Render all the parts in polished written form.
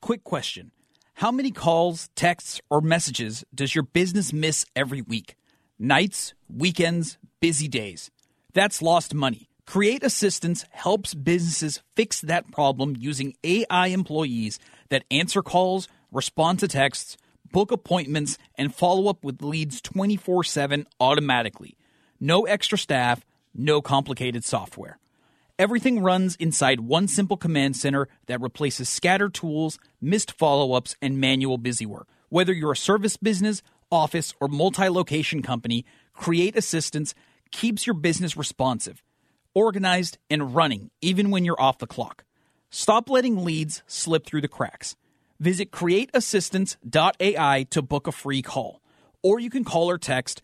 Quick question. How many calls, texts, or messages does your business miss every week? Nights, weekends, busy days. That's lost money. Create Assistance helps businesses fix that problem using AI employees that answer calls, respond to texts, book appointments, and follow up with leads 24/7 automatically. No extra staff, no complicated software. Everything runs inside one simple command center that replaces scattered tools, missed follow-ups, and manual busywork. Whether you're a service business, office, or multi-location company, Create Assistance keeps your business responsive, organized, and running even when you're off the clock. Stop letting leads slip through the cracks. Visit createassistance.ai to book a free call. Or you can call or text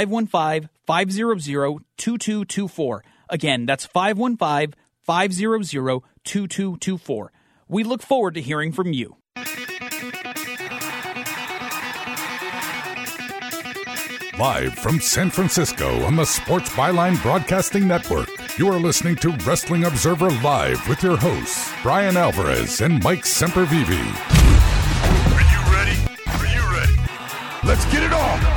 515-500-2224. Again, that's 515-500-2224. We look forward to hearing from you. Live from San Francisco on the Sports Byline Broadcasting Network, you are listening to Wrestling Observer Live with your hosts, Brian Alvarez and Mike Sempervive. Are you ready? Are you ready? Let's get it on!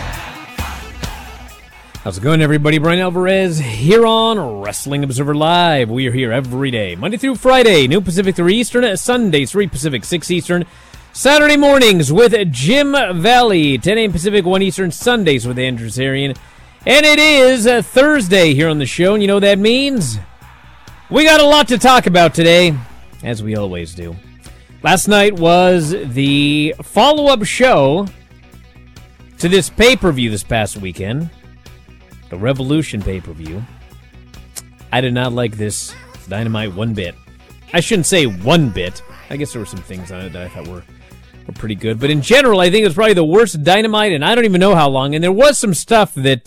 How's it going, everybody? Brian Alvarez here on Wrestling Observer Live. We are here every day, Monday through Friday, noon Pacific, 3 Eastern, Sundays, 3 Pacific, 6 Eastern, Saturday mornings with Jim Valley, 10 a.m. Pacific, 1 Eastern, Sundays with Andrew Zarian. And it is Thursday here on the show, and you know what that means? We got a lot to talk about today, as we always do. Last night was the follow-up show to this pay-per-view this past weekend. The Revolution pay-per-view. I did not like this Dynamite one bit. I shouldn't say one bit. I guess there were some things on it that I thought were pretty good. But in general, I think it was probably the worst Dynamite, and I don't even know how long. And there was some stuff that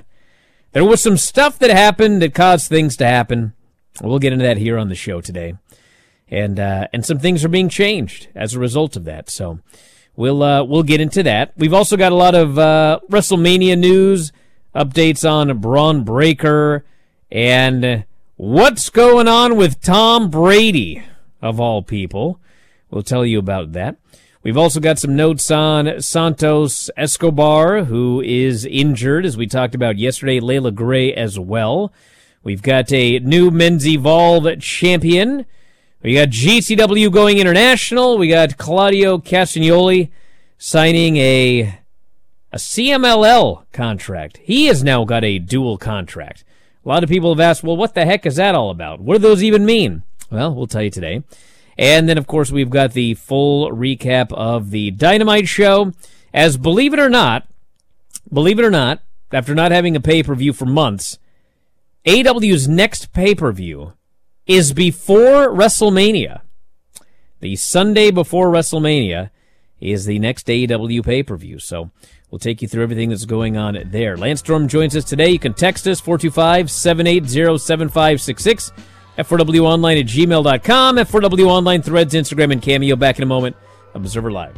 happened that caused things to happen. We'll get into that here on the show today. And some things are being changed as a result of that. So we'll get into that. We've also got a lot of WrestleMania news, updates on Braun Breaker, and what's going on with Tom Brady, of all people. We'll tell you about that. We've also got some notes on Santos Escobar, who is injured, as we talked about yesterday, Layla Gray as well. We've got a new Men's Evolve champion. We got GCW going international. We got Claudio Castagnoli signing a CMLL contract. He has now got a dual contract. A lot of people have asked, well, what the heck is that all about? What do those even mean? Well, we'll tell you today. And then, of course, we've got the full recap of the Dynamite show. As believe it or not, after not having a pay-per-view for months, AEW's next pay-per-view is before WrestleMania. The Sunday before WrestleMania is the next AEW pay-per-view. So we'll take you through everything that's going on there. Lance Storm joins us today. You can text us, 425-780-7566, F4WOnline@gmail.com, F4W Online, Threads, Instagram, and Cameo. Back in a moment. Observer Live.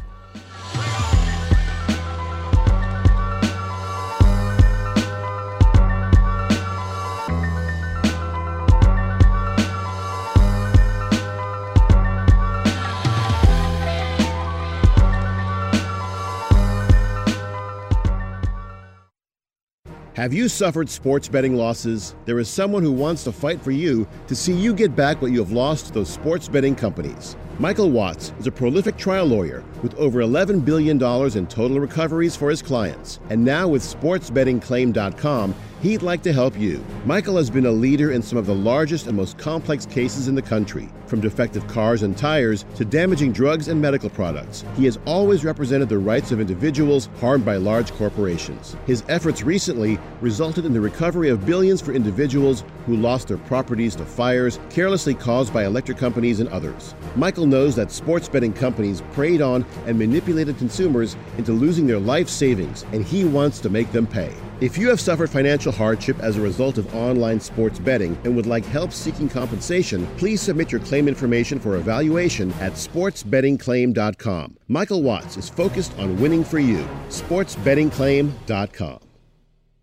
Have you suffered sports betting losses? There is someone who wants to fight for you to see you get back what you have lost to those sports betting companies. Michael Watts is a prolific trial lawyer with over $11 billion in total recoveries for his clients. And now with SportsBettingClaim.com, he'd like to help you. Michael has been a leader in some of the largest and most complex cases in the country, from defective cars and tires to damaging drugs and medical products. He has always represented the rights of individuals harmed by large corporations. His efforts recently resulted in the recovery of billions for individuals who lost their properties to fires carelessly caused by electric companies and others. Michael knows that sports betting companies preyed on and manipulated consumers into losing their life savings, and he wants to make them pay. If you have suffered financial hardship as a result of online sports betting and would like help seeking compensation, please submit your claim information for evaluation at SportsBettingClaim.com. Michael Watts is focused on winning for you. SportsBettingClaim.com.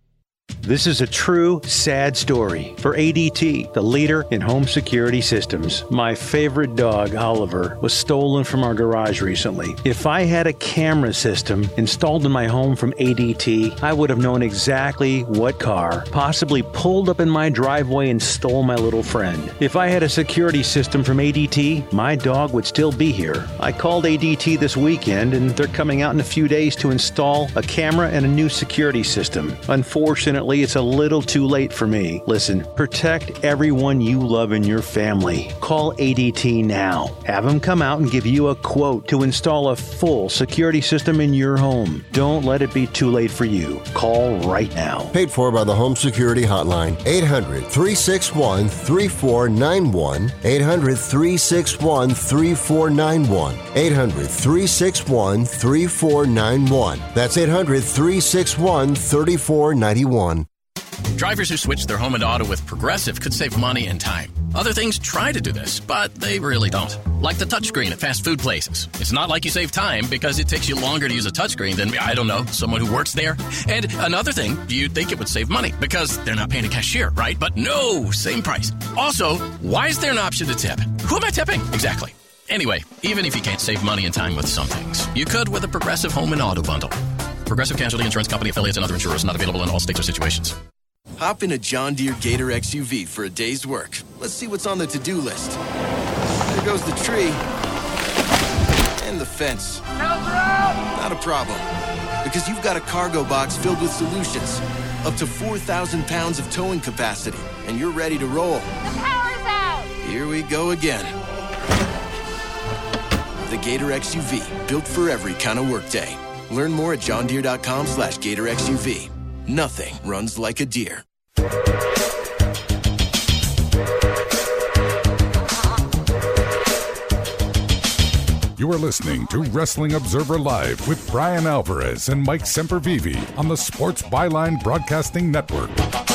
This is a true, sad story for ADT, the leader in home security systems. My favorite dog, Oliver, was stolen from our garage recently. If I had a camera system installed in my home from ADT, I would have known exactly what car possibly pulled up in my driveway and stole my little friend. If I had a security system from ADT, my dog would still be here. I called ADT this weekend, and they're coming out in a few days to install a camera and a new security system. Unfortunately, it's a little too late for me. Listen, protect everyone you love in your family. Call ADT now. Have them come out and give you a quote to install a full security system in your home. Don't let it be too late for you. Call right now. Paid for by the Home Security Hotline. 800-361-3491. 800-361-3491. 800-361-3491. That's 800-361-3491. Drivers who switch their home and auto with Progressive could save money and time. Other things try to do this, but they really don't. Like the touchscreen at fast food places. It's not like you save time because it takes you longer to use a touchscreen than, I don't know, someone who works there. And another thing, you'd think it would save money because they're not paying a cashier, right? But no, same price. Also, why is there an option to tip? Who am I tipping? Exactly. Anyway, even if you can't save money and time with some things, you could with a Progressive home and auto bundle. Progressive Casualty Insurance Company, affiliates, and other insurers not available in all states or situations. Hop in a John Deere Gator XUV for a day's work. Let's see what's on the to-do list. There goes the tree. And the fence. Not a problem. Because you've got a cargo box filled with solutions. Up to 4,000 pounds of towing capacity. And you're ready to roll. The power's out! Here we go again. The Gator XUV. Built for every kind of workday. Learn more at johndeere.com/Gator XUV. Nothing runs like a deer. You are listening to Wrestling Observer Live with Brian Alvarez and Mike Sempervive on the Sports Byline Broadcasting Network.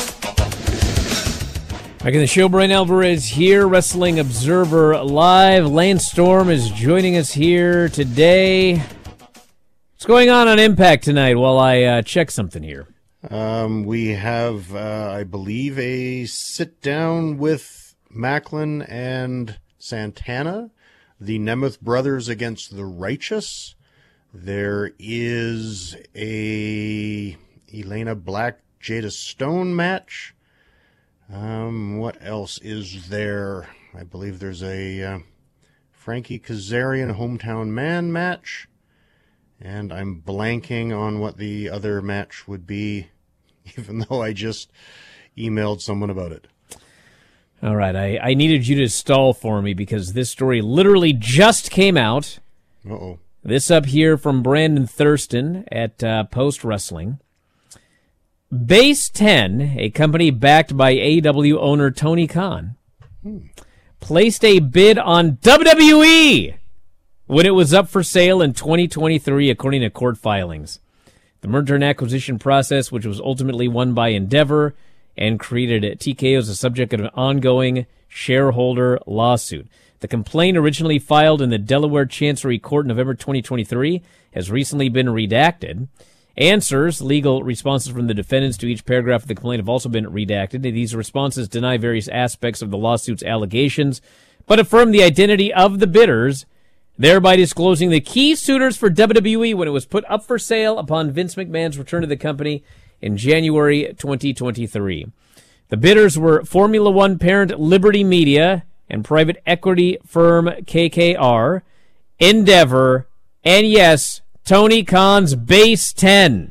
Back in the show, Brian Alvarez here, Wrestling Observer Live. Lance Storm is joining us here today. What's going on Impact tonight while I check something here? We have, I believe, a sit-down with Macklin and Santana, the Nemeth brothers against the Righteous. There is a Elena Black, Jada Stone match. What else is there? I believe there's a Frankie Kazarian Hometown Man match. And I'm blanking on what the other match would be, even though I just emailed someone about it. All right, I needed you to stall for me because this story literally just came out. Uh-oh. This up here from Brandon Thurston at Post Wrestling. Base 10, a company backed by AEW owner Tony Khan, placed a bid on WWE when it was up for sale in 2023, according to court filings. The merger and acquisition process, which was ultimately won by Endeavor and created at TKO, is the subject of an ongoing shareholder lawsuit. The complaint, originally filed in the Delaware Chancery Court in November 2023, has recently been redacted. Answers, legal responses from the defendants to each paragraph of the complaint, have also been redacted. These responses deny various aspects of the lawsuit's allegations, but affirm the identity of the bidders, thereby disclosing the key suitors for WWE when it was put up for sale upon Vince McMahon's return to the company in January 2023. The bidders were Formula One parent Liberty Media and private equity firm KKR, Endeavor, and yes, Tony Khan's Base 10.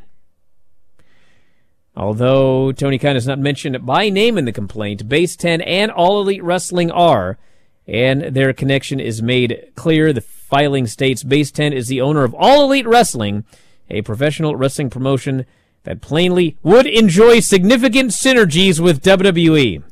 Although Tony Khan is not mentioned by name in the complaint, Base 10 and All Elite Wrestling are, and their connection is made clear. The filing states Base 10 is the owner of All Elite Wrestling, a professional wrestling promotion that plainly would enjoy significant synergies with WWE.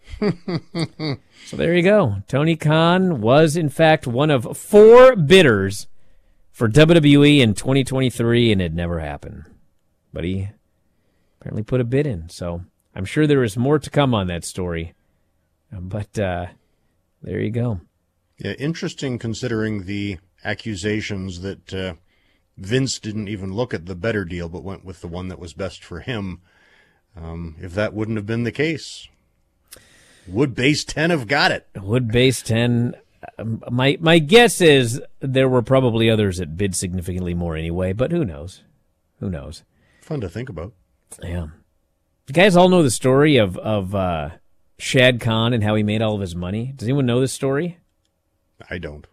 So there you go. Tony Khan was, in fact, one of 4 bidders for WWE in 2023, and it never happened. But he apparently put a bid in, so I'm sure there is more to come on that story. But there you go. Yeah, interesting considering the accusations that Vince didn't even look at the better deal, but went with the one that was best for him. If that wouldn't have been the case, would Base 10 have got it? Would Base 10... My guess is there were probably others that bid significantly more anyway, but who knows? Who knows? Fun to think about. Yeah. You guys all know the story of Shad Khan and how he made all of his money? Does anyone know this story? I don't.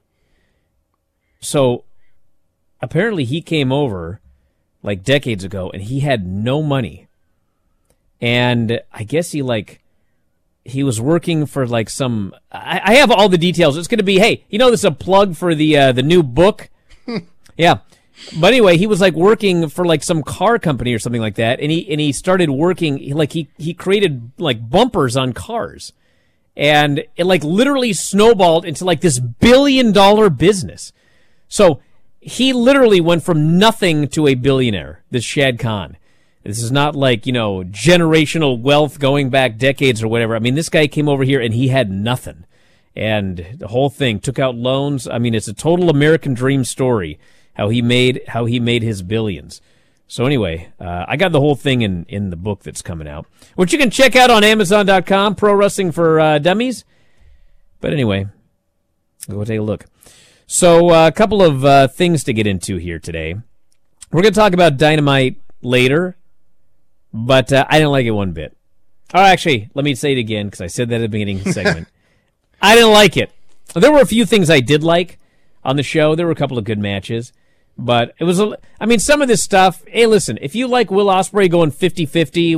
So, apparently he came over like decades ago and he had no money. And I guess he was working for like some... I have all the details. It's going to be, hey, this is a plug for the new book. Yeah. But anyway, he was like working for like some car company or something like that. And he started working, he created like bumpers on cars. And it like literally snowballed into like this $1 billion business. So he literally went from nothing to a billionaire, this Shad Khan. This is not like, generational wealth going back decades or whatever. I mean, this guy came over here and he had nothing. And the whole thing took out loans. I mean, it's a total American dream story, how he made his billions. So anyway, I got the whole thing in the book that's coming out, which you can check out on Amazon.com, Pro Wrestling for Dummies. But anyway, go take a look. So a couple of things to get into here today. We're going to talk about Dynamite later. But I didn't like it one bit. Oh, actually, let me say it again, because I said that at the beginning of the segment. I didn't like it. There were a few things I did like on the show. There were a couple of good matches. But it was, some of this stuff, hey, listen, if you like Will Ospreay going 50-50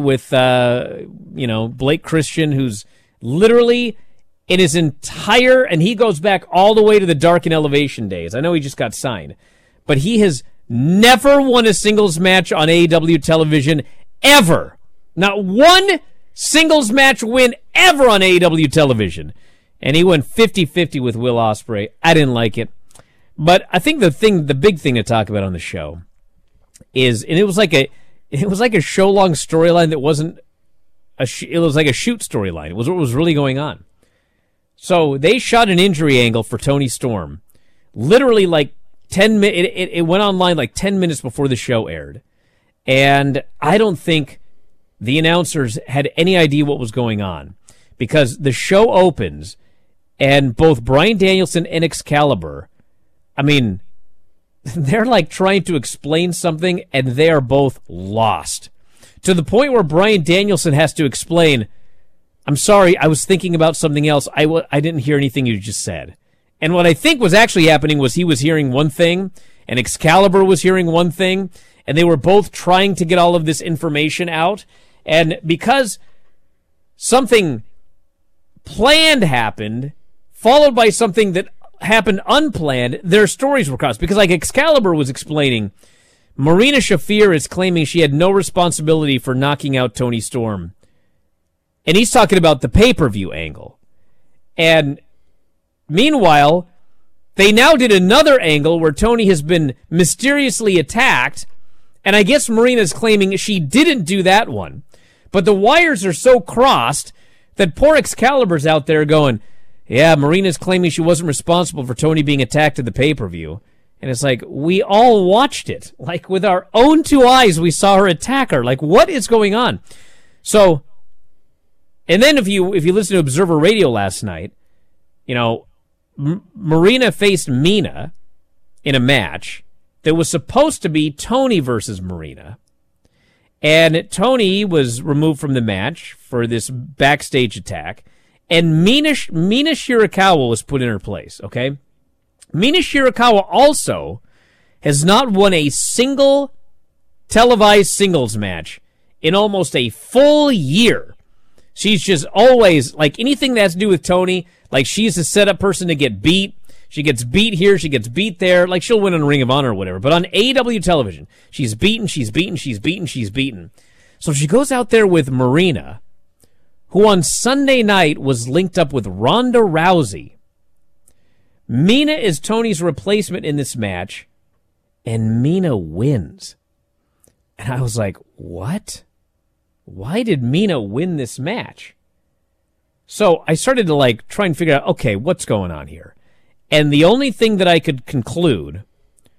with, Blake Christian, who's literally in his entire, and he goes back all the way to the Dark and Elevation days. I know he just got signed. But he has never won a singles match on AEW television ever. Not one singles match win ever on AEW television. And he went 50-50 with Will Ospreay. I didn't like it. But I think the big thing to talk about on the show is, and it was like a show-long storyline that wasn't it was like a shoot storyline. It was what was really going on. So they shot an injury angle for Toni Storm. Literally like 10 minutes, it went online like 10 minutes before the show aired. And I don't think the announcers had any idea what was going on, because the show opens and both Bryan Danielson and Excalibur, they're like trying to explain something and they are both lost. To the point where Bryan Danielson has to explain, I'm sorry, I was thinking about something else. I didn't hear anything you just said. And what I think was actually happening was he was hearing one thing and Excalibur was hearing one thing. And they were both trying to get all of this information out. And because something planned happened, followed by something that happened unplanned, their stories were crossed. Because like Excalibur was explaining, Marina Shafir is claiming she had no responsibility for knocking out Toni Storm. And he's talking about the pay-per-view angle. And meanwhile, they now did another angle where Toni has been mysteriously attacked. And I guess Marina's claiming she didn't do that one. But the wires are so crossed that poor Excalibur's out there going, yeah, Marina's claiming she wasn't responsible for Toni being attacked at the pay-per-view. And it's like, we all watched it. Like, with our own two eyes, we saw her attack her. Like, what is going on? So, and then if you listen to Observer Radio last night, Marina faced Mina in a match that was supposed to be Toni versus Marina. And Toni was removed from the match for this backstage attack. And Mina Shirakawa was put in her place, okay? Mina Shirakawa also has not won a single televised singles match in almost a full year. She's just always, like, anything that has to do with Toni, like, she's a setup person to get beat. She gets beat here, she gets beat there. Like, she'll win on Ring of Honor or whatever. But on AEW television, she's beaten. So she goes out there with Marina, who on Sunday night was linked up with Ronda Rousey. Mina is Toni's replacement in this match, and Mina wins. And I was like, what? Why did Mina win this match? So I started to, like, try and figure out, okay, what's going on here? And the only thing that I could conclude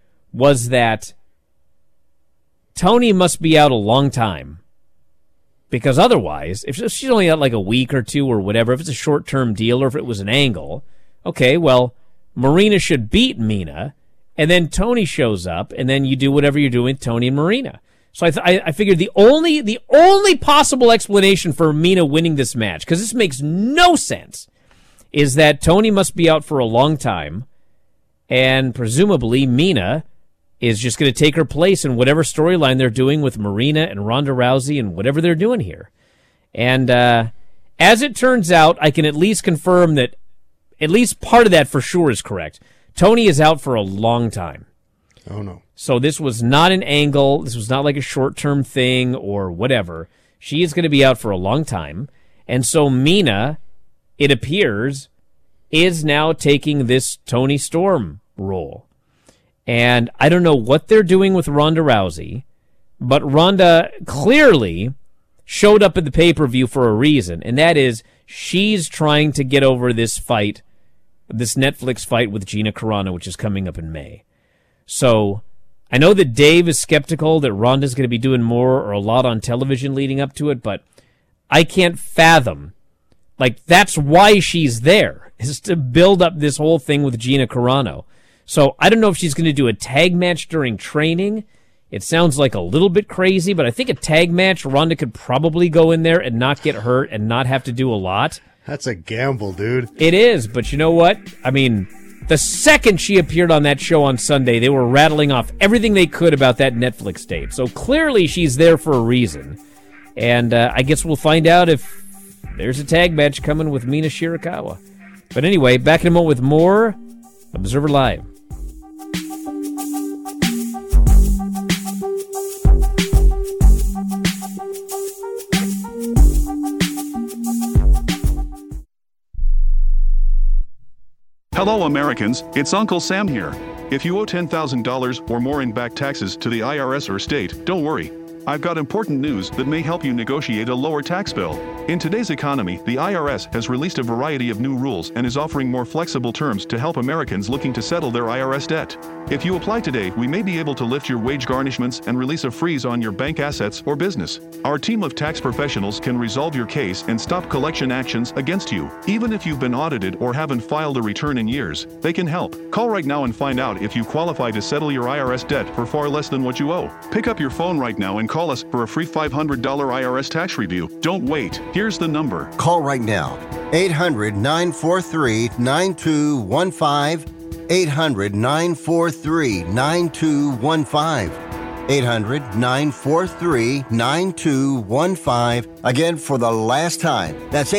was that Toni must be out a long time Because otherwise, if she's only got like a week or two or whatever, if it's a short-term deal or if it was an angle, okay, well, Marina should beat Mina, and then Tony shows up, and then you do whatever you're doing with Tony and Marina. So I figured the only possible explanation for Mina winning this match, because this makes no sense, is that Tony must be out for a long time, and presumably Mina is just going to take her place in whatever storyline they're doing with Marina and Ronda Rousey and whatever they're doing here. And as it turns out, I can at least confirm that at least part of that for sure is correct. Tony is out for a long time. Oh, no. So this was not an angle. This was not like a short-term thing or whatever. She is going to be out for a long time. And so Mina, it appears, is now taking this Tony Storm role. And I don't know what they're doing with Ronda Rousey, but Ronda clearly showed up at the pay-per-view for a reason, and that is she's trying to get over this fight, this Netflix fight with Gina Carano, which is coming up in May. So I know that Dave is skeptical that Ronda's going to be doing more or a lot on television leading up to it, but I can't fathom. Like, that's why she's there, is to build up this whole thing with Gina Carano. So I don't know if she's going to do a tag match during training. It sounds like a little bit crazy, but I think a tag match, Ronda could probably go in there and not get hurt and not have to do a lot. That's a gamble, dude. It is, but you know what? I mean, the second she appeared on that show on Sunday, they were rattling off everything they could about that Netflix date. So clearly she's there for a reason. And I guess we'll find out if there's a tag match coming with Mina Shirakawa. But anyway, back in a moment with more Observer Live. Hello, Americans. It's Uncle Sam here. If you owe $10,000 or more in back taxes to the IRS or state, don't worry. I've got important news that may help you negotiate a lower tax bill. In today's economy, the IRS has released a variety of new rules and is offering more flexible terms to help Americans looking to settle their IRS debt. If you apply today, we may be able to lift your wage garnishments and release a freeze on your bank assets or business. Our team of tax professionals can resolve your case and stop collection actions against you. Even if you've been audited or haven't filed a return in years, they can help. Call right now and find out if you qualify to settle your IRS debt for far less than what you owe. Pick up your phone right now and call us for a free $500 IRS tax review. Don't wait. Here's the number. Call right now. 800-943-9215. 800-943-9215. 800-943-9215. Again, for the last time, that's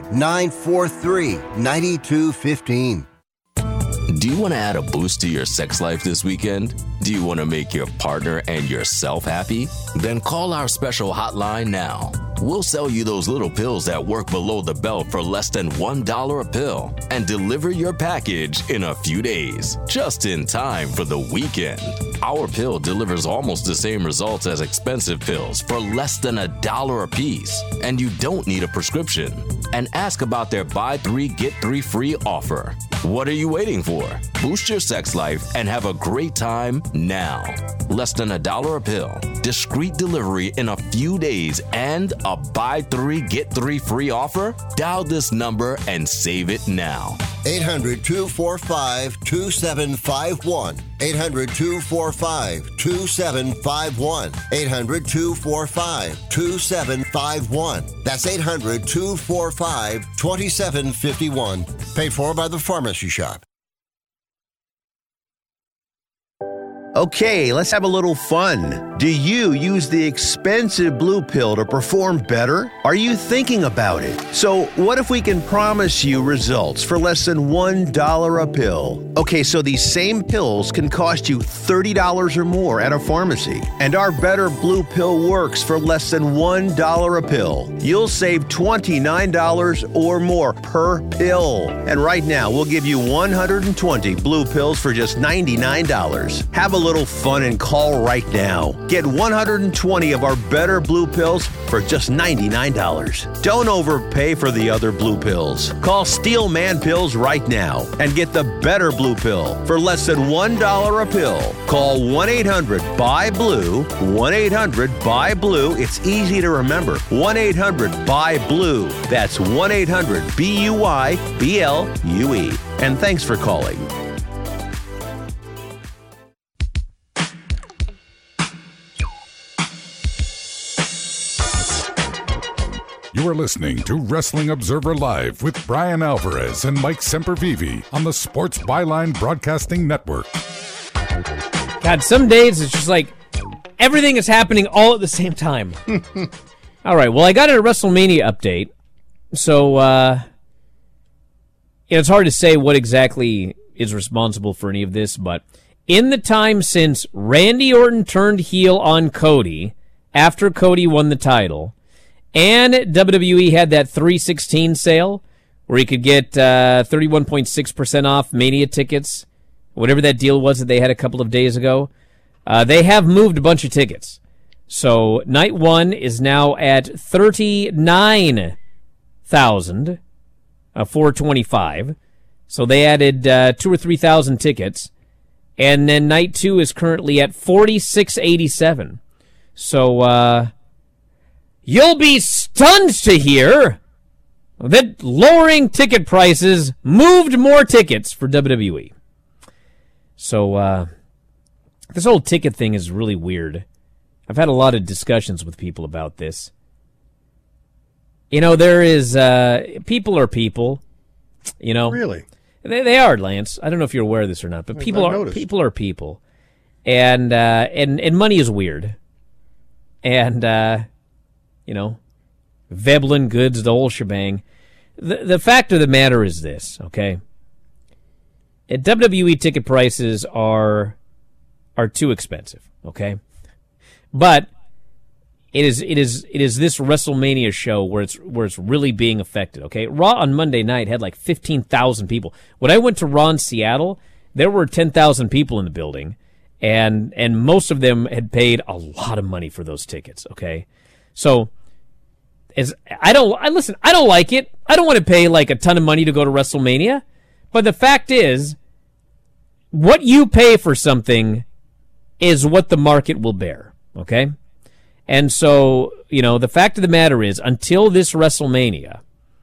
800-943-9215. Do you want to add a boost to your sex life this weekend? Do you want to make your partner and yourself happy? Then call our special hotline now. We'll sell you those little pills that work below the belt for less than $1 a pill and deliver your package in a few days, just in time for the weekend. Our pill delivers almost the same results as expensive pills for less than $1 a piece, and you don't need a prescription. And ask about their buy 3 get 3 free offer. What are you waiting for? Boost your sex life and have a great time now. Less than $1 a pill, discreet delivery in a few days, and a buy 3 get 3 free offer? Dial this number and save it now. 800-245-2751. 800-245-2751. 800-245-2751. That's 800-245-2751. Paid for by the Pharmacy Shop. Okay, let's have a little fun. Do you use the expensive blue pill to perform better? Are you thinking about it? So what if we can promise you results for less than $1 a pill? Okay, so these same pills can cost you $30 or more at a pharmacy. And our Better Blue Pill works for less than $1 a pill. You'll save $29 or more per pill. And right now, we'll give you 120 blue pills for just $99. Have a little fun and call right now. Get 120 of our better blue pills for just $99. Don't overpay for the other blue pills. Call Steel Man Pills right now and get the better blue pill for less than $1 a pill. Call 1-800-BUY-BLUE, 1-800-BUY-BLUE. It's easy to remember. 1-800-BUY-BLUE. That's 1-800-BUY-BLUE. And thanks for calling. You are listening to Wrestling Observer Live with Brian Alvarez and Mike Sempervive on the Sports Byline Broadcasting Network. God, some days it's just like everything is happening all at the same time. All right, well, I got a WrestleMania update, so it's hard to say what exactly is responsible for any of this, but in the time since Randy Orton turned heel on Cody after Cody won the title, and WWE had that 3/16 sale where you could get 31.6% off Mania tickets, whatever that deal was that they had a couple of days ago. They have moved a bunch of tickets. So night one is now at 39,425. So they added 2,000 or 3,000 tickets. And then night two is currently at 4,687. So, you'll be stunned to hear that lowering ticket prices moved more tickets for WWE. So, this whole ticket thing is really weird. I've had a lot of discussions with people about this. You know, there is, people are people, you know. Really? They are, Lance. I don't know if you're aware of this or not, but people are people. And money is weird. And, you know, Veblen goods, the whole shebang. The fact of the matter is this, okay? WWE ticket prices are too expensive, okay? But it is this WrestleMania show where it's really being affected, okay? Raw on Monday night had like 15,000 people. When I went to Raw in Seattle, there were 10,000 people in the building, and most of them had paid a lot of money for those tickets, okay? So I don't like it. I don't want to pay like a ton of money to go to WrestleMania, but the fact is, what you pay for something is what the market will bear, okay? And so, you know, the fact of the matter is, until this WrestleMania,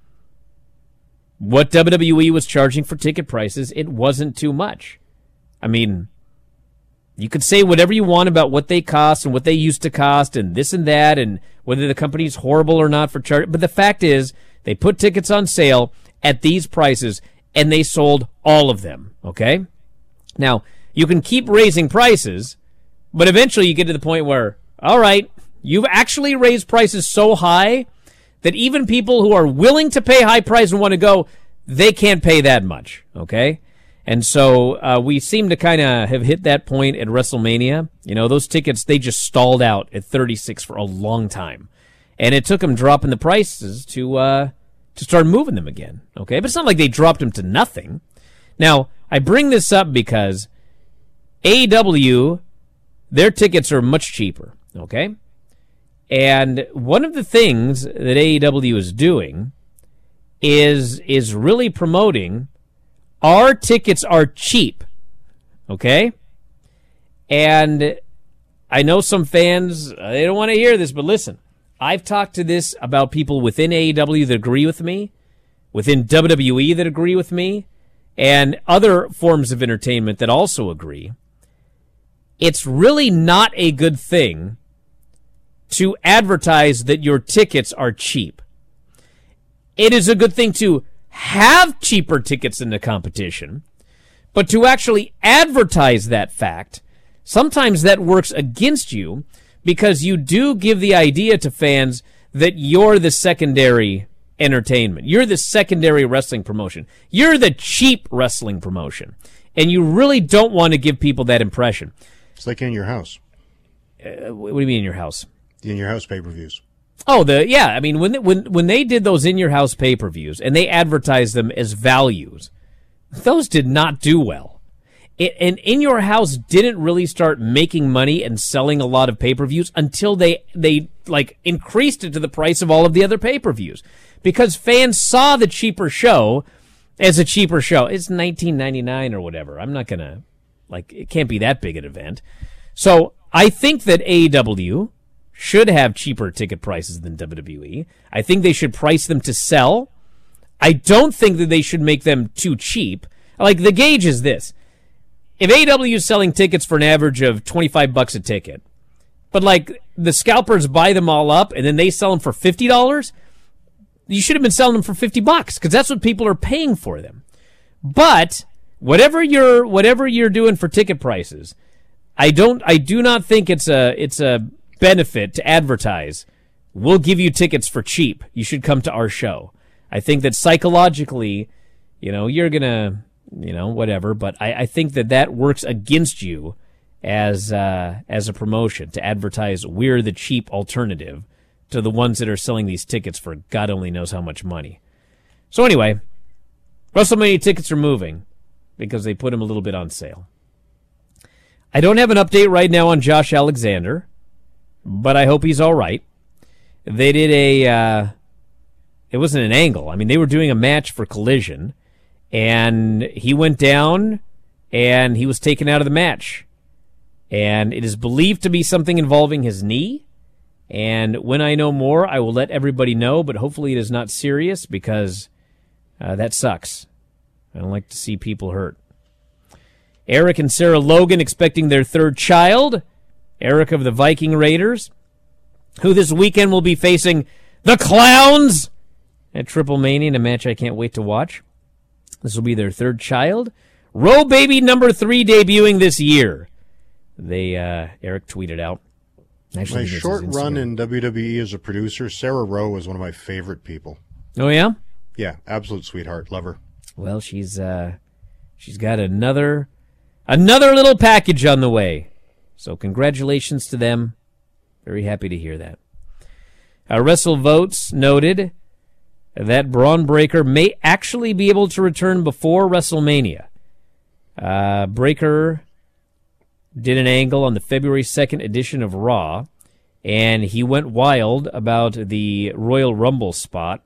what WWE was charging for ticket prices, it wasn't too much. I mean, you could say whatever you want about what they cost and what they used to cost and this and that and whether the company's horrible or not for charge. But the fact is, they put tickets on sale at these prices and they sold all of them, okay? Now, you can keep raising prices, but eventually you get to the point where, all right, you've actually raised prices so high that even people who are willing to pay high price and want to go, they can't pay that much, okay? And so we seem to kind of have hit that point at WrestleMania. You know, those tickets, they just stalled out at 36 for a long time. And it took them dropping the prices to start moving them again, okay? But it's not like they dropped them to nothing. Now, I bring this up because AEW, their tickets are much cheaper, okay? And one of the things that AEW is doing is really promoting our tickets are cheap, okay? And I know some fans, they don't want to hear this, but listen, I've talked to this about people within AEW that agree with me, within WWE that agree with me, and other forms of entertainment that also agree. It's really not a good thing to advertise that your tickets are cheap. It is a good thing to have cheaper tickets in the competition, but to actually advertise that fact, sometimes that works against you because you do give the idea to fans that you're the secondary entertainment. You're the secondary wrestling promotion. You're the cheap wrestling promotion. And you really don't want to give people that impression. It's like in your house. What do you mean in your house? In your house pay-per-views. Oh, I mean, when they did those in-your-house pay-per-views and they advertised them as values, those did not do well. and In Your House didn't really start making money and selling a lot of pay-per-views until they like increased it to the price of all of the other pay-per-views, because fans saw the cheaper show as a cheaper show. It's $19.99 or whatever. I'm not gonna, like, it can't be that big an event. So I think that AEW should have cheaper ticket prices than WWE. I think they should price them to sell. I don't think that they should make them too cheap. Like, the gauge is this. If AEW is selling tickets for an average of $25 a ticket, but like the scalpers buy them all up and then they sell them for $50, you should have been selling them for $50 because that's what people are paying for them. But whatever you're doing for ticket prices, I do not think it's a benefit to advertise, we'll give you tickets for cheap, you should come to our show. I think that psychologically, you're gonna, whatever, but I think that works against you as a promotion to advertise we're the cheap alternative to the ones that are selling these tickets for God only knows how much money. So anyway, WrestleMania tickets are moving because they put them a little bit on sale. I don't have an update right now on Josh Alexander, but I hope he's all right. They did it wasn't an angle. I mean, they were doing a match for Collision, and he went down, and he was taken out of the match. And it is believed to be something involving his knee. And when I know more, I will let everybody know, but hopefully it is not serious, because that sucks. I don't like to see people hurt. Eric and Sarah Logan expecting their third child. Eric of the Viking Raiders, who this weekend will be facing the Clowns at Triple Mania in a match I can't wait to watch. This will be their third child. Row Baby number 3 debuting this year. Eric tweeted out. Actually, my short run in WWE as a producer, Sarah Rowe was one of my favorite people. Oh, yeah? Yeah, absolute sweetheart. Love her. Well, she's got another little package on the way. So congratulations to them. Very happy to hear that. WrestleVotes noted that Braun Breaker may actually be able to return before WrestleMania. Breaker did an angle on the February 2nd edition of Raw, and he went wild about the Royal Rumble spot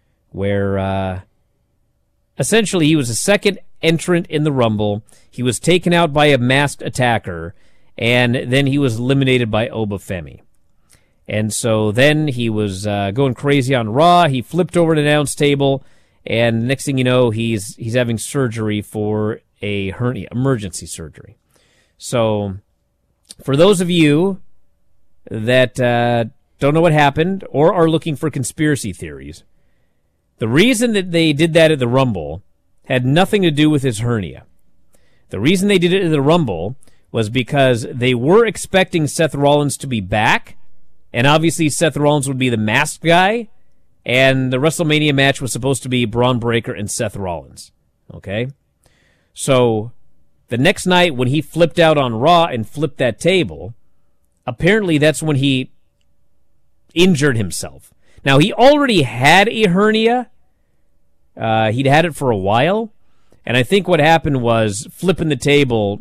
where essentially he was a second entrant in the Rumble. He was taken out by a masked attacker, and then he was eliminated by Obafemi. And so then he was going crazy on Raw. He flipped over an announce table, and next thing you know, he's having surgery for a hernia, emergency surgery. So for those of you that don't know what happened or are looking for conspiracy theories, the reason that they did that at the Rumble had nothing to do with his hernia. The reason they did it at the Rumble was because they were expecting Seth Rollins to be back, and obviously Seth Rollins would be the masked guy, and the WrestleMania match was supposed to be Braun Breaker and Seth Rollins. Okay? So the next night when he flipped out on Raw and flipped that table, apparently that's when he injured himself. Now, he already had a hernia. He'd had it for a while, and I think what happened was flipping the table,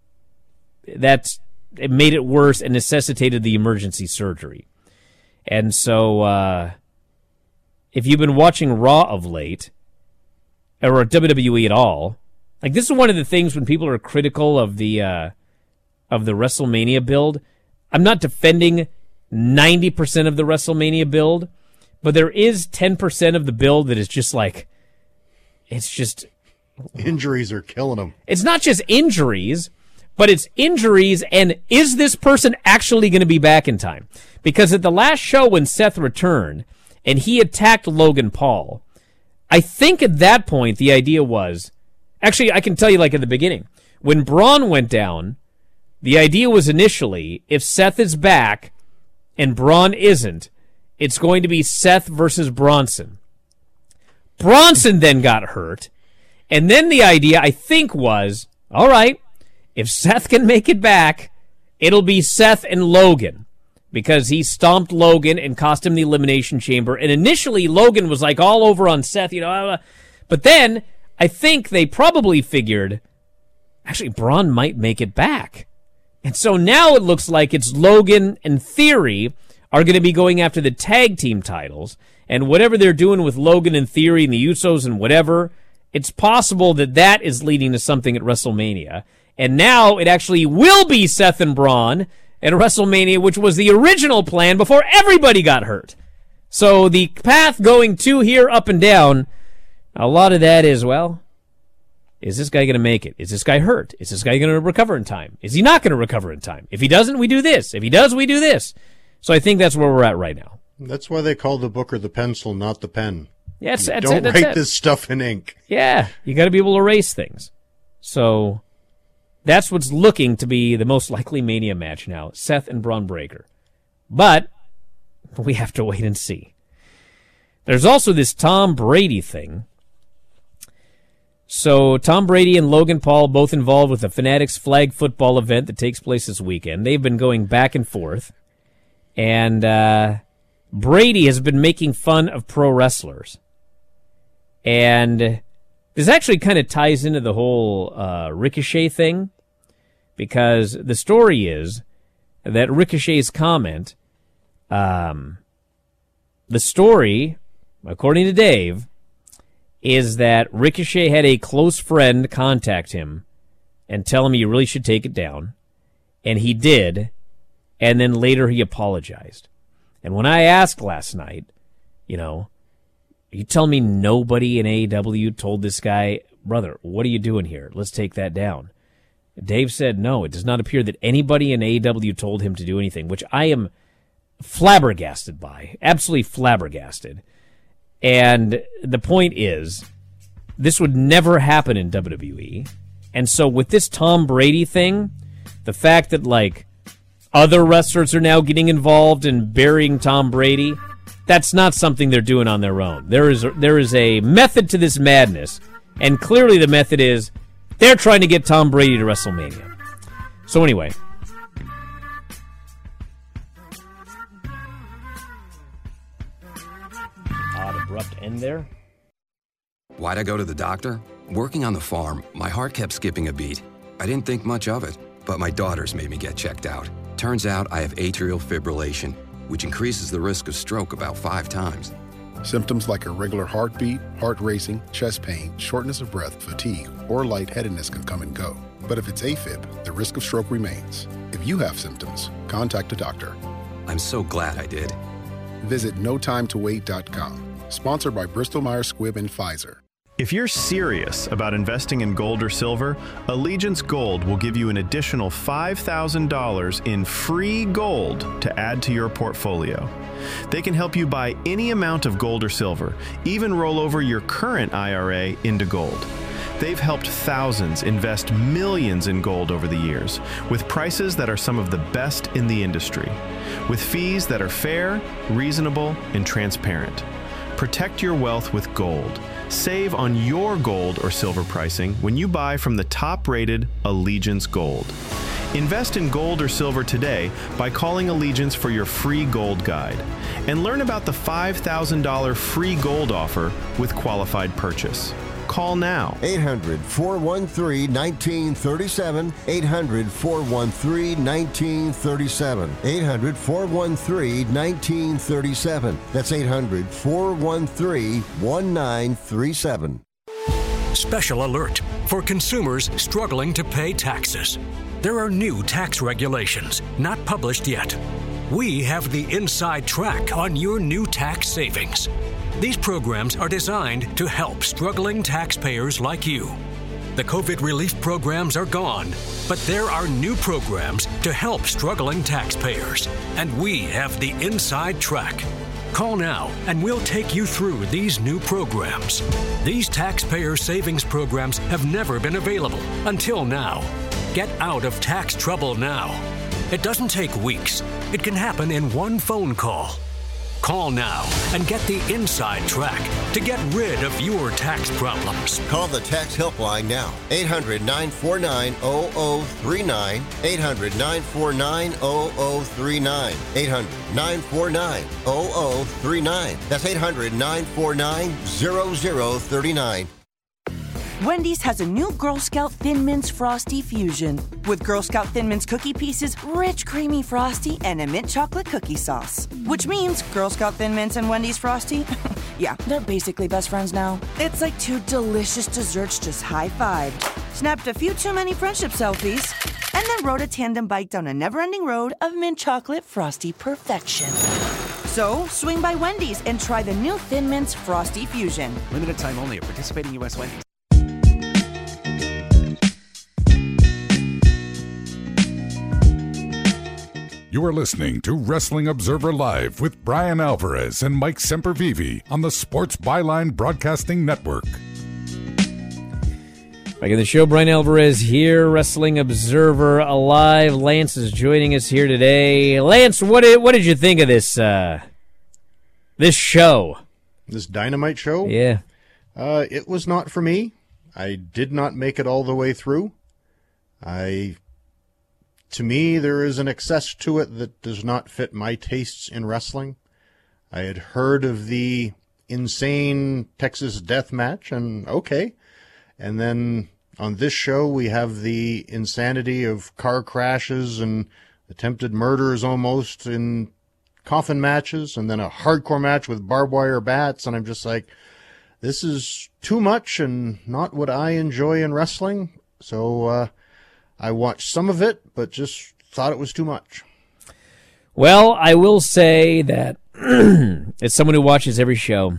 it made it worse and necessitated the emergency surgery. And so if you've been watching Raw of late, or WWE at all, like, this is one of the things when people are critical of the WrestleMania build. I'm not defending 90% of the WrestleMania build, but there is 10% of the build that is just like, it's just... Injuries are killing them. It's not just injuries, but it's injuries, and is this person actually going to be back in time? Because at the last show when Seth returned, and he attacked Logan Paul, I think at that point the idea was... Actually, I can tell you, like, at the beginning. When Braun went down, the idea was initially, if Seth is back and Braun isn't, it's going to be Seth versus Bronson. Bronson then got hurt, and then the idea, I think, was, all right, if Seth can make it back, it'll be Seth and Logan, because he stomped Logan and cost him the Elimination Chamber, and initially Logan was, like, all over on Seth, but then... I think they probably figured, actually Braun might make it back. And so now it looks like it's Logan and Theory are going to be going after the tag team titles. And whatever they're doing with Logan and Theory and the Usos and whatever, it's possible that that is leading to something at WrestleMania. And now it actually will be Seth and Braun at WrestleMania, which was the original plan before everybody got hurt. So the path going to here, up and down, a lot of that is, well, is this guy going to make it? Is this guy hurt? Is this guy going to recover in time? Is he not going to recover in time? If he doesn't, we do this. If he does, we do this. So I think that's where we're at right now. That's why they call the booker the pencil, not the pen. Yeah, don't write this stuff in ink. Yeah, you got to be able to erase things. So that's what's looking to be the most likely Mania match now, Seth and Braun Breaker. But we have to wait and see. There's also this Tom Brady thing. So Tom Brady and Logan Paul both involved with the Fanatics flag football event that takes place this weekend. They've been going back and forth. And Brady has been making fun of pro wrestlers. And this actually kind of ties into the whole Ricochet thing. Because the story is that Ricochet's comment, the story, according to Dave, is that Ricochet had a close friend contact him and tell him he really should take it down. And he did. And then later he apologized. And when I asked last night, you tell me nobody in AEW told this guy, brother, what are you doing here? Let's take that down. Dave said, no, it does not appear that anybody in AEW told him to do anything, which I am flabbergasted by. Absolutely flabbergasted. And the point is, this would never happen in WWE. And so with this Tom Brady thing, the fact that, other wrestlers are now getting involved in burying Tom Brady, that's not something they're doing on their own. There is a method to this madness, and clearly the method is they're trying to get Tom Brady to WrestleMania. So anyway. Odd abrupt end there. Why'd I go to the doctor? Working on the farm, my heart kept skipping a beat. I didn't think much of it, but my daughters made me get checked out. Turns out I have atrial fibrillation, which increases the risk of stroke about 5 times. Symptoms like irregular heartbeat, heart racing, chest pain, shortness of breath, fatigue, or lightheadedness can come and go. But if it's AFib, the risk of stroke remains. If you have symptoms, contact a doctor. I'm so glad I did. Visit notimetowait.com. Sponsored by Bristol-Myers Squibb and Pfizer. If you're serious about investing in gold or silver, Allegiance Gold will give you an additional $5,000 in free gold to add to your portfolio. They can help you buy any amount of gold or silver, even roll over your current IRA into gold. They've helped thousands invest millions in gold over the years, with prices that are some of the best in the industry, with fees that are fair, reasonable, and transparent. Protect your wealth with gold. Save on your gold or silver pricing when you buy from the top-rated Allegiance Gold. Invest in gold or silver today by calling Allegiance for your free gold guide. And learn about the $5,000 free gold offer with qualified purchase. Call now. 800-413-1937. 800-413-1937. 800-413-1937. That's 800-413-1937. Special alert for consumers struggling to pay taxes. There are new tax regulations, not published yet. We have the inside track on your new tax savings. These programs are designed to help struggling taxpayers like you. The COVID relief programs are gone, but there are new programs to help struggling taxpayers, and we have the inside track. Call now and we'll take you through these new programs. These taxpayer savings programs have never been available until now. Get out of tax trouble now. It doesn't take weeks. It can happen in one phone call. Call now and get the inside track to get rid of your tax problems. Call the tax helpline now. 800-949-0039. 800-949-0039. 800-949-0039. That's 800-949-0039. Wendy's has a new Girl Scout Thin Mints Frosty Fusion with Girl Scout Thin Mints cookie pieces, rich creamy frosty, and a mint chocolate cookie sauce. Which means Girl Scout Thin Mints and Wendy's Frosty, yeah, they're basically best friends now. It's like two delicious desserts just high-fived, snapped a few too many friendship selfies, and then rode a tandem bike down a never-ending road of mint chocolate frosty perfection. So, swing by Wendy's and try the new Thin Mints Frosty Fusion. Limited time only at participating U.S. Wendy's. You are listening to Wrestling Observer Live with Brian Alvarez and Mike Sempervive on the Sports Byline Broadcasting Network. Back in the show, Brian Alvarez here, Wrestling Observer Alive. Lance is joining us here today. Lance, what did you think of this this show? This Dynamite show? Yeah. It was not for me. I did not make it all the way through. To me, there is an excess to it that does not fit my tastes in wrestling. I had heard of the insane Texas death match, and okay. And then on this show, we have the insanity of car crashes and attempted murders almost in coffin matches, and then a hardcore match with barbed wire bats. And I'm just like, this is too much and not what I enjoy in wrestling. So I watched some of it, but just thought it was too much. Well, I will say that as someone who watches every show,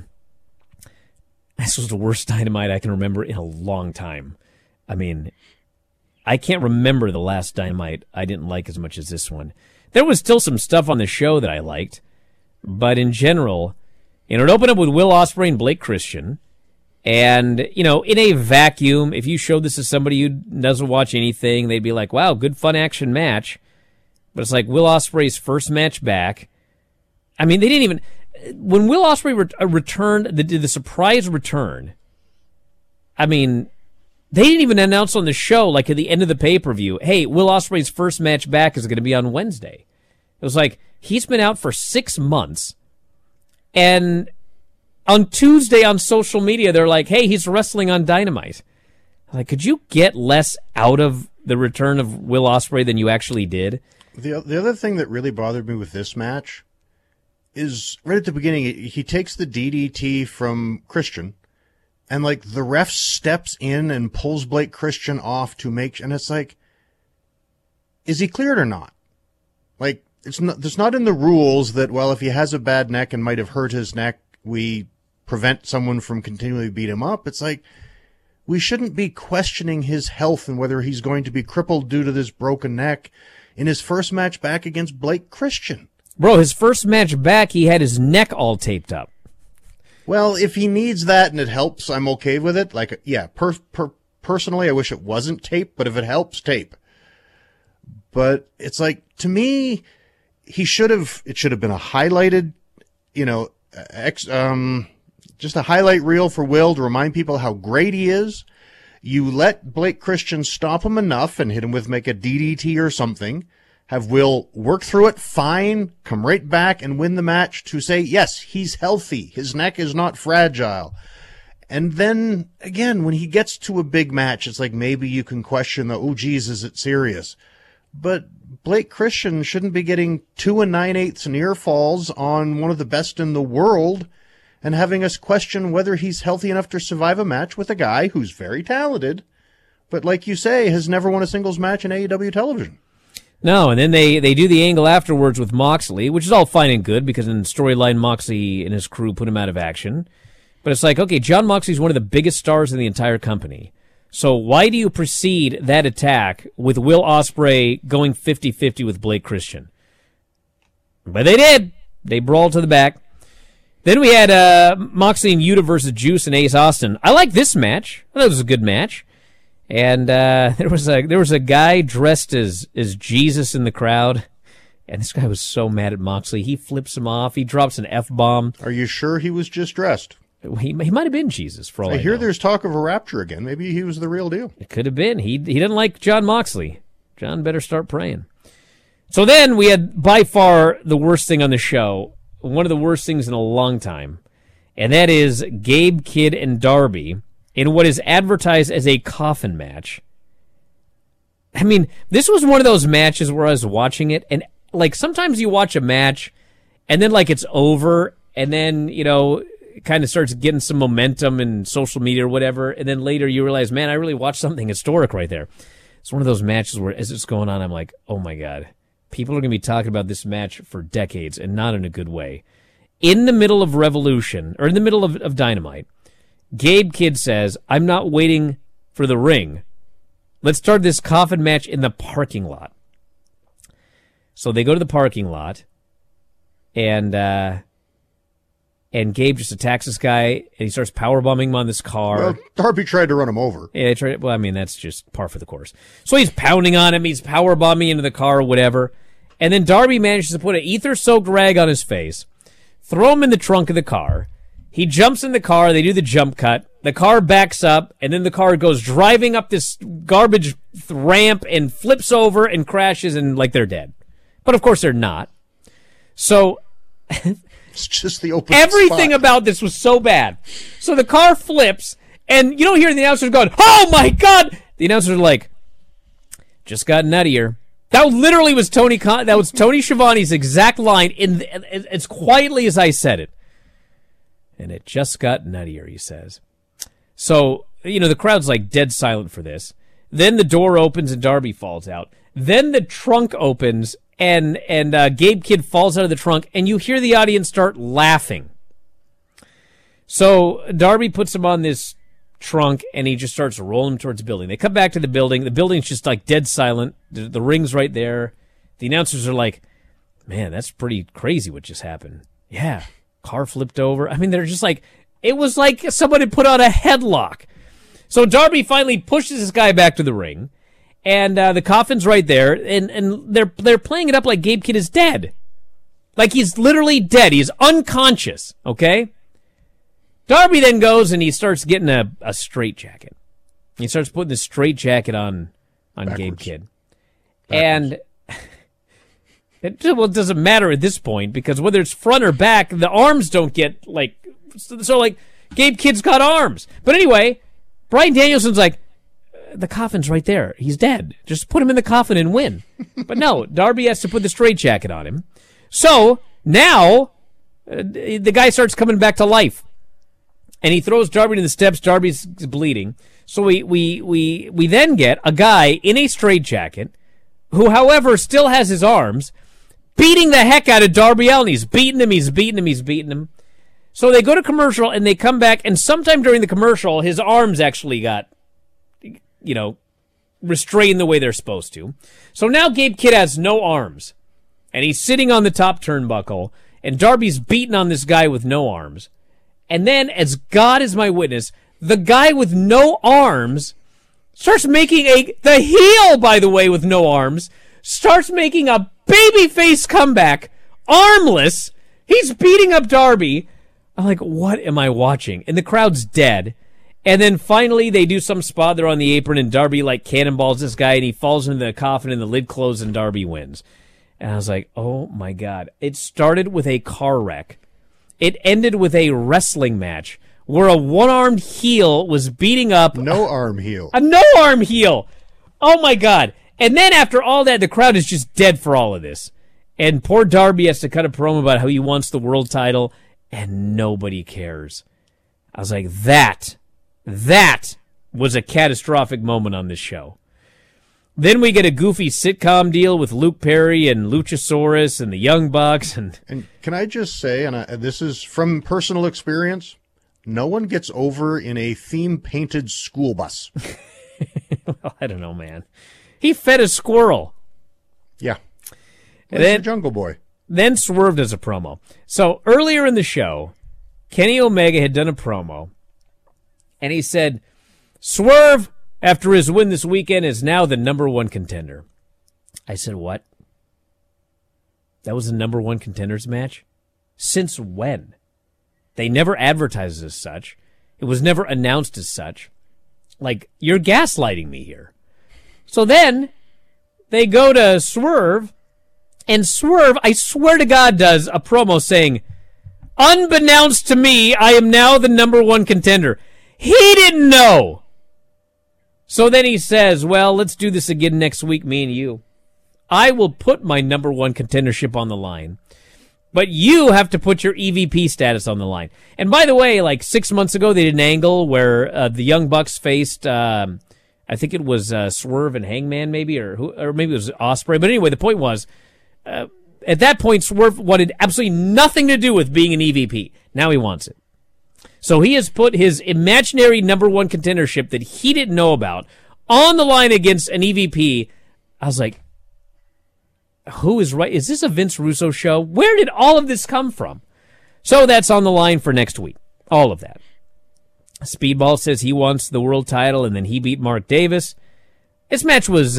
this was the worst Dynamite I can remember in a long time. I mean, I can't remember the last Dynamite I didn't like as much as this one. There was still some stuff on the show that I liked, but in general, it opened up with Will Ospreay and Blake Christian. And, in a vacuum, if you showed this to somebody who doesn't watch anything, they'd be like, wow, good fun action match. But it's like Will Ospreay's first match back. I mean, they didn't even... When Will Ospreay returned, the surprise return, I mean, they didn't even announce on the show, like at the end of the pay-per-view, hey, Will Ospreay's first match back is going to be on Wednesday. It was like, he's been out for 6 months, and on Tuesday on social media, they're like, hey, he's wrestling on Dynamite. Like, could you get less out of the return of Will Ospreay than you actually did? The other thing that really bothered me with this match is right at the beginning, he takes the DDT from Christian, and like the ref steps in and pulls Blake Christian off to make, and it's like, is he cleared or not? Like, it's not in the rules that, well, if he has a bad neck and might have hurt his neck, we prevent someone from continually beat him up. It's like, we shouldn't be questioning his health and whether he's going to be crippled due to this broken neck in his first match back against Blake Christian. Bro, his first match back, he had his neck all taped up. Well, if he needs that and it helps, I'm okay with it. Like, yeah, personally, I wish it wasn't tape, but if it helps, tape. But it's like, to me, it should have been a highlighted, just a highlight reel for Will to remind people how great he is. You let Blake Christian stop him enough and hit him with make a DDT or something. Have Will work through it, fine, come right back and win the match to say, yes, he's healthy. His neck is not fragile. And then, again, when he gets to a big match, it's like maybe you can question oh, geez, is it serious? But Blake Christian shouldn't be getting 2 9/8 near falls on one of the best in the world and having us question whether he's healthy enough to survive a match with a guy who's very talented, but like you say, has never won a singles match in AEW television. No, and then they do the angle afterwards with Moxley, which is all fine and good because in the storyline, Moxley and his crew put him out of action. But it's like, okay, Jon Moxley's one of the biggest stars in the entire company. So why do you precede that attack with Will Ospreay going 50-50 with Blake Christian? But they did. They brawled to the back. Then we had Moxley and Yuta versus Juice and Ace Austin. I like this match. I thought it was a good match. And there was a guy dressed as Jesus in the crowd, and this guy was so mad at Moxley. He flips him off. He drops an F-bomb. Are you sure he was just dressed? He might have been Jesus for all I hear know. There's talk of a rapture again. Maybe he was the real deal. It could have been. He doesn't like Jon Moxley. John better start praying. So then we had by far the worst thing on the show, one of the worst things in a long time, and that is Gabe Kidd and Darby in what is advertised as a coffin match. I mean, this was one of those matches where I was watching it, and like sometimes you watch a match, and then like it's over, and then, you know, it kind of starts getting some momentum in social media or whatever, and then later you realize, man, I really watched something historic right there. It's one of those matches where as it's going on, I'm like, oh my God, people are going to be talking about this match for decades, and not in a good way. In the middle of Revolution, or in the middle of Dynamite, Gabe Kidd says, I'm not waiting for the ring. Let's start this coffin match in the parking lot. So they go to the parking lot, and Gabe just attacks this guy, and he starts powerbombing him on this car. Well, Darby tried to run him over. Yeah, they tried. Well, I mean, that's just par for the course. So he's pounding on him, he's powerbombing into the car or whatever, and then Darby manages to put an ether-soaked rag on his face, throw him in the trunk of the car. He jumps in the car, they do the jump cut, the car backs up, and then the car goes driving up this garbage ramp and flips over and crashes, and like they're dead. But of course they're not. So it's just the open everything spot. About this was so bad. So the car flips, and you don't hear the announcers going, oh my God! The announcers are like, just got nuttier. That literally was Tony Schiavone's exact line in as quietly as I said it. And it just got nuttier, he says. So, you know, the crowd's like dead silent for this. Then the door opens and Darby falls out. Then the trunk opens and Gabe Kidd falls out of the trunk, and you hear the audience start laughing. So Darby puts him on this trunk, and he just starts rolling him towards the building. They come back to the building. The building's just like dead silent. The ring's right there. The announcers are like, man, that's pretty crazy what just happened. Yeah. Car flipped over. I mean, they're just like, it was like someone had put on a headlock. So Darby finally pushes this guy back to the ring, and the coffin's right there, and they're playing it up like Gabe Kidd is dead. Like he's literally dead. He's unconscious, okay? Darby then goes and he starts getting a straitjacket. He starts putting the straitjacket on Gabe Kidd. And it doesn't matter at this point, because whether it's front or back, the arms don't get, like... So, like, Gabe Kidd's got arms. But anyway, Bryan Danielson's like, the coffin's right there. He's dead. Just put him in the coffin and win. But no, Darby has to put the straitjacket on him. So, now, the guy starts coming back to life. And he throws Darby to the steps. Darby's bleeding. So we then get a guy in a straitjacket, who, however, still has his arms, beating the heck out of Darby Allin. He's beating him. So they go to commercial, and they come back, and sometime during the commercial, his arms actually got, you know, restrained the way they're supposed to. So now Gabe Kidd has no arms, and he's sitting on the top turnbuckle, and Darby's beating on this guy with no arms. And then, as God is my witness, the guy with no arms starts making the heel, by the way, with no arms, starts making a babyface comeback, armless. He's beating up Darby. I'm like, what am I watching? And the crowd's dead. And then finally they do some spot. They're on the apron, and Darby like cannonballs this guy, and he falls into the coffin, and the lid closes, and Darby wins. And I was like, oh my God. It started with a car wreck. It ended with a wrestling match where a one-armed heel was beating up... No-arm heel. A no-arm heel. Oh, my God. And then after all that, the crowd is just dead for all of this. And poor Darby has to cut a promo about how he wants the world title, and nobody cares. I was like, that was a catastrophic moment on this show. Then we get a goofy sitcom deal with Luke Perry and Luchasaurus and the Young Bucks. And can I just say, and this is from personal experience, no one gets over in a theme-painted school bus. Well, I don't know, man. He fed a squirrel. Yeah. And then Jungle Boy. Then Swerve does a promo. So earlier in the show, Kenny Omega had done a promo, and he said, Swerve, after his win this weekend, is now the #1 contender. I said, what? That was the #1 contenders match? Since when? They never advertised as such. It was never announced as such. Like, you're gaslighting me here. So then, they go to Swerve, and Swerve, I swear to God, does a promo saying, unbeknownst to me, I am now the #1 contender. He didn't know. So then he says, well, let's do this again next week, me and you. I will put my number one contendership on the line, but you have to put your EVP status on the line. And by the way, like 6 months ago, they did an angle where the Young Bucks faced, I think it was Swerve and Hangman maybe, or maybe it was Ospreay. But anyway, the point was, at that point, Swerve wanted absolutely nothing to do with being an EVP. Now he wants it. So he has put his imaginary number one contendership that he didn't know about on the line against an EVP. I was like, who is right? Is this a Vince Russo show? Where did all of this come from? So that's on the line for next week. All of that. Speedball says he wants the world title, and then he beat Mark Davis. This match was,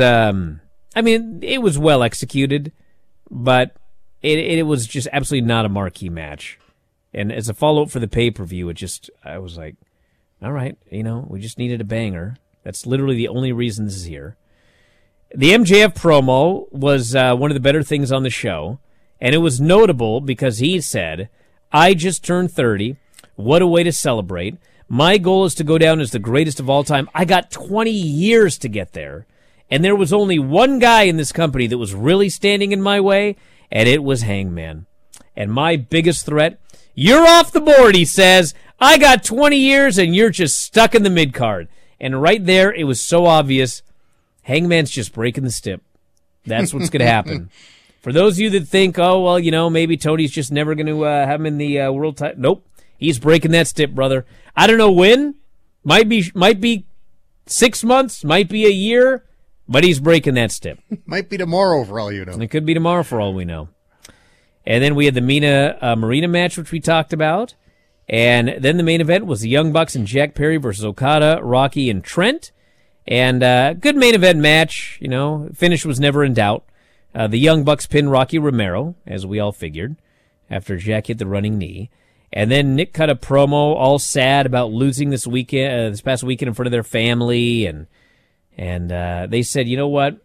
it was well executed, but it was just absolutely not a marquee match. And as a follow-up for the pay-per-view, I was like, all right, we just needed a banger. That's literally the only reason this is here. The MJF promo was one of the better things on the show, and it was notable because he said, I just turned 30. What a way to celebrate. My goal is to go down as the greatest of all time. I got 20 years to get there, and there was only one guy in this company that was really standing in my way, and it was Hangman. And my biggest threat, you're off the board, he says. I got 20 years, and you're just stuck in the mid-card. And right there, it was so obvious. Hangman's just breaking the stip. That's what's going to happen. For those of you that think, maybe Tony's just never going to have him in the world title. Nope. He's breaking that stip, brother. I don't know when. Might be 6 months. Might be a year. But he's breaking that stip. Might be tomorrow for all you know. It could be tomorrow for all we know. And then we had the Mina Marina match, which we talked about. And then the main event was the Young Bucks and Jack Perry versus Okada, Rocky, and Trent. And good main event match, finish was never in doubt. The Young Bucks pinned Rocky Romero, as we all figured, after Jack hit the running knee. And then Nick cut a promo all sad about losing this past weekend in front of their family. And they said, you know what?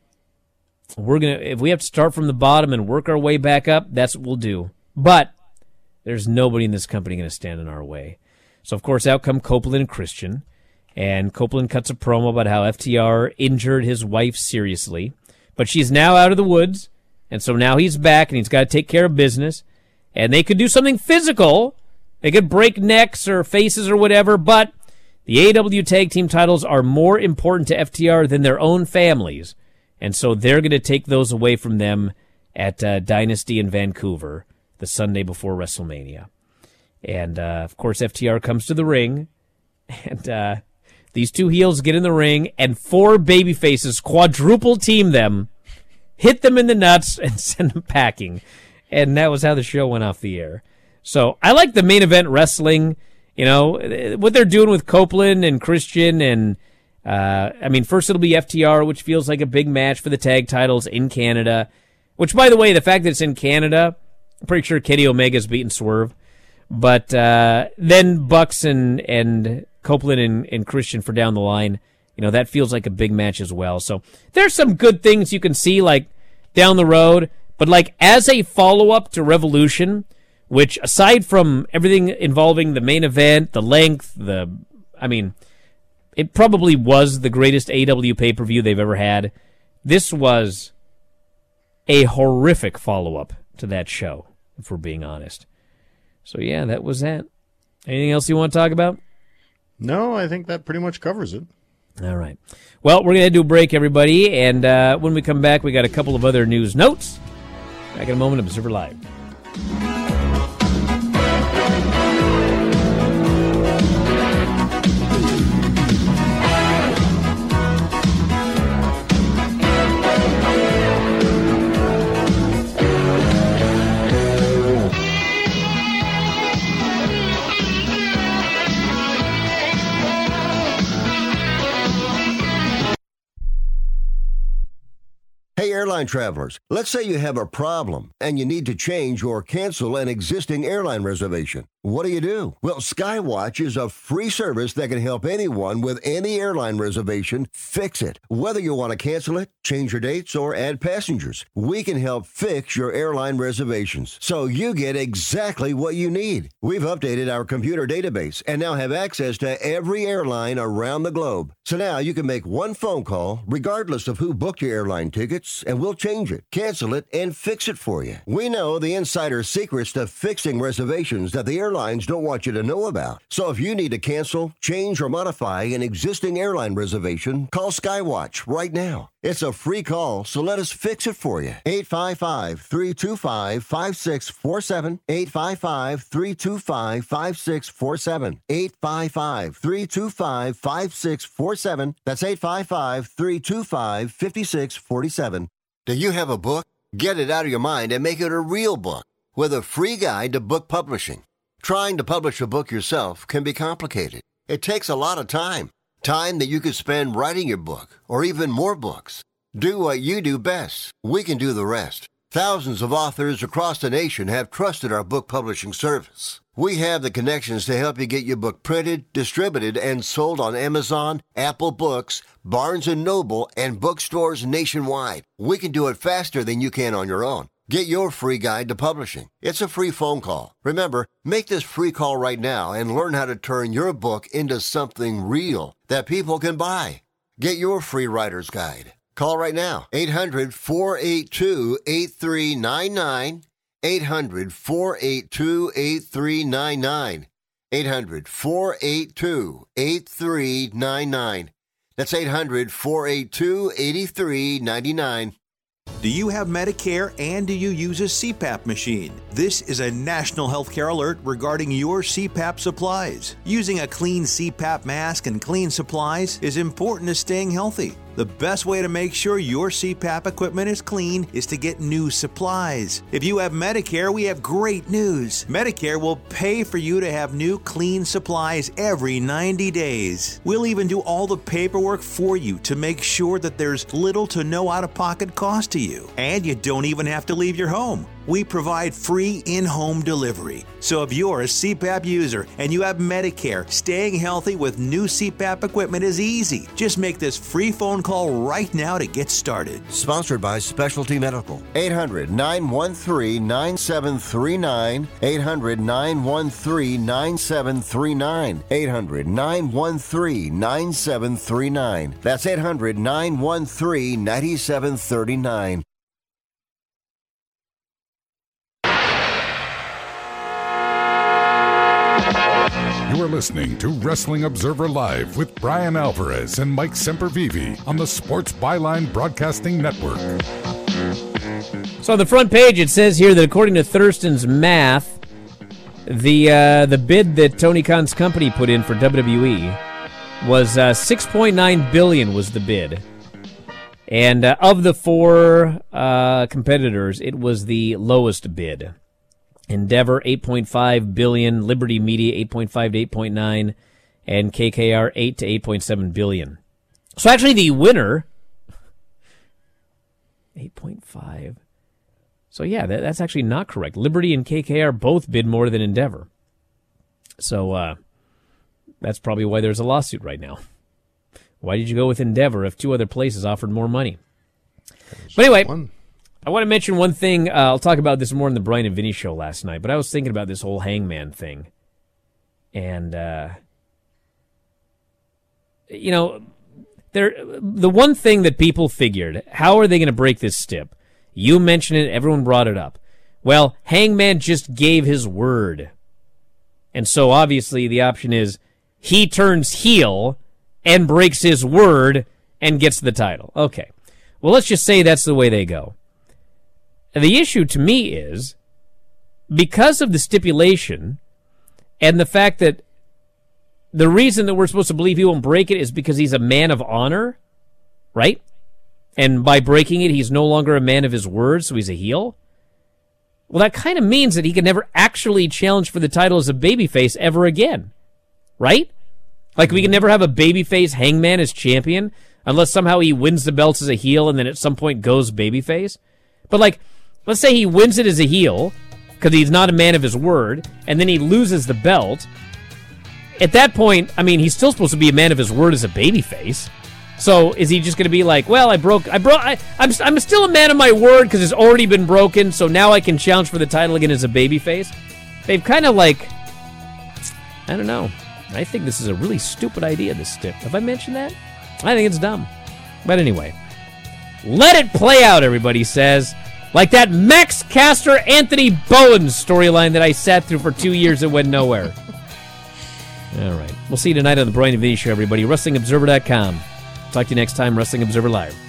If we have to start from the bottom and work our way back up, that's what we'll do. But there's nobody in this company going to stand in our way. So, of course, out come Copeland and Christian. And Copeland cuts a promo about how FTR injured his wife seriously. But she's now out of the woods, and so now he's back, and he's got to take care of business. And they could do something physical. They could break necks or faces or whatever, but the AEW Tag Team titles are more important to FTR than their own families. And so they're going to take those away from them at Dynasty in Vancouver the Sunday before WrestleMania. And, of course, FTR comes to the ring, and these two heels get in the ring, and four babyfaces quadruple team them, hit them in the nuts, and send them packing. And that was how the show went off the air. So I like the main event wrestling, what they're doing with Copeland and Christian. And, first it'll be FTR, which feels like a big match for the tag titles in Canada. Which, by the way, the fact that it's in Canada, I'm pretty sure Kenny Omega's beaten Swerve. But then Bucks and Copeland and Christian for down the line, that feels like a big match as well. So there's some good things you can see, like, down the road. But, like, as a follow-up to Revolution, which, aside from everything involving the main event, the length, it probably was the greatest AEW pay-per-view they've ever had. This was a horrific follow-up to that show, if we're being honest. So, yeah, that was that. Anything else you want to talk about? No, I think that pretty much covers it. All right. Well, we're going to do a break, everybody, and when we come back, we got a couple of other news notes. Back in a moment, Observer Live. Hey, airline travelers, let's say you have a problem and you need to change or cancel an existing airline reservation. What do? Well, Skywatch is a free service that can help anyone with any airline reservation fix it. Whether you want to cancel it, change your dates, or add passengers, we can help fix your airline reservations so you get exactly what you need. We've updated our computer database and now have access to every airline around the globe. So now you can make one phone call regardless of who booked your airline tickets, and we'll change it, cancel it, and fix it for you. We know the insider secrets to fixing reservations that the airlines don't want you to know about. So if you need to cancel, change, or modify an existing airline reservation, call Skywatch right now. It's a free call, so let us fix it for you. 855-325-5647. 855-325-5647. 855-325-5647. That's 855-325-5647. Do you have a book? Get it out of your mind and make it a real book with a free guide to book publishing. Trying to publish a book yourself can be complicated. It takes a lot of time. Time that you could spend writing your book, or even more books. Do what you do best. We can do the rest. Thousands of authors across the nation have trusted our book publishing service. We have the connections to help you get your book printed, distributed, and sold on Amazon, Apple Books, Barnes & Noble, and bookstores nationwide. We can do it faster than you can on your own. Get your free guide to publishing. It's a free phone call. Remember, make this free call right now and learn how to turn your book into something real that people can buy. Get your free writer's guide. Call right now. 800-482-8399. 800-482-8399. 800-482-8399. That's 800-482-8399. Do you have Medicare and do you use a CPAP machine? This is a national healthcare alert regarding your CPAP supplies. Using a clean CPAP mask and clean supplies is important to staying healthy. The best way to make sure your CPAP equipment is clean is to get new supplies. If you have Medicare, we have great news. Medicare will pay for you to have new clean supplies every 90 days. We'll even do all the paperwork for you to make sure that there's little to no out-of-pocket cost to you. And you don't even have to leave your home. We provide free in-home delivery. So if you're a CPAP user and you have Medicare, staying healthy with new CPAP equipment is easy. Just make this free phone call right now to get started. Sponsored by Specialty Medical. 800-913-9739. 800-913-9739. 800-913-9739. That's 800-913-9739. You are listening to Wrestling Observer Live with Brian Alvarez and Mike Sempervive on the Sports Byline Broadcasting Network. So on the front page, it says here that according to Thurston's math, the bid that Tony Khan's company put in for WWE was $6.9 billion was the bid. And of the four competitors, it was the lowest bid. Endeavor, $8.5 billion, Liberty Media, $8.5 to $8.9, and KKR, $8 to $8.7 billion. So actually the winner, 8.5. So yeah, that's actually not correct. Liberty and KKR both bid more than Endeavor. So that's probably why there's a lawsuit right now. Why did you go with Endeavor if two other places offered more money? But anyway, I want to mention one thing. I'll talk about this more in the Brian and Vinny show last night, but I was thinking about this whole Hangman thing. And, you know, the one thing that people figured, how are they going to break this stip? You mentioned it, everyone brought it up. Well, Hangman just gave his word. And so obviously the option is he turns heel and breaks his word and gets the title. Okay. Well, let's just say that's the way they go. The issue to me is, because of the stipulation and the fact that the reason that we're supposed to believe he won't break it is because he's a man of honor, right? And by breaking it, he's no longer a man of his word, so he's a heel. Well, that kind of means that he can never actually challenge for the title as a babyface ever again, right? Like, we can never have a babyface Hangman as champion. unless somehow he wins the belts as a heel and then at some point goes babyface. But, like, let's say he wins it as a heel because he's not a man of his word, and then he loses the belt. At that point, I mean, he's still supposed to be a man of his word as a babyface. So is he just going to be like, well, I'm still a man of my word because it's already been broken, so now I can challenge for the title again as a babyface? They've kind of like, I don't know. I think this is a really stupid idea, this stip. Have I mentioned that? I think it's dumb. But anyway, let it play out, everybody says. Like that Max Caster, Anthony Bowen storyline that I sat through for 2 years and went nowhere. All right. We'll see you tonight on the Brian and Vinny Show, everybody. WrestlingObserver.com. Talk to you next time, Wrestling Observer Live.